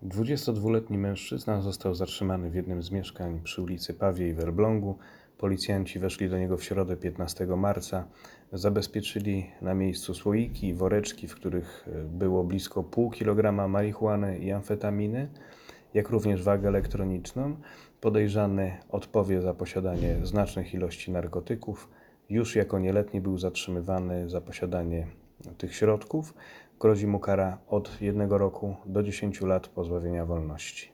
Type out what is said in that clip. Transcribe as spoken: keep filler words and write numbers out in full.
dwudziestodwuletni mężczyzna został zatrzymany w jednym z mieszkań przy ulicy Pawiej w Elblągu. Policjanci weszli do niego w środę piętnastego marca. Zabezpieczyli na miejscu słoiki i woreczki, w których było blisko pół kilograma marihuany i amfetaminy, jak również wagę elektroniczną. Podejrzany odpowie za posiadanie znacznych ilości narkotyków. Już jako nieletni był zatrzymywany za posiadanie tych środków. Grozi mu kara od jednego roku do dziesięciu lat pozbawienia wolności.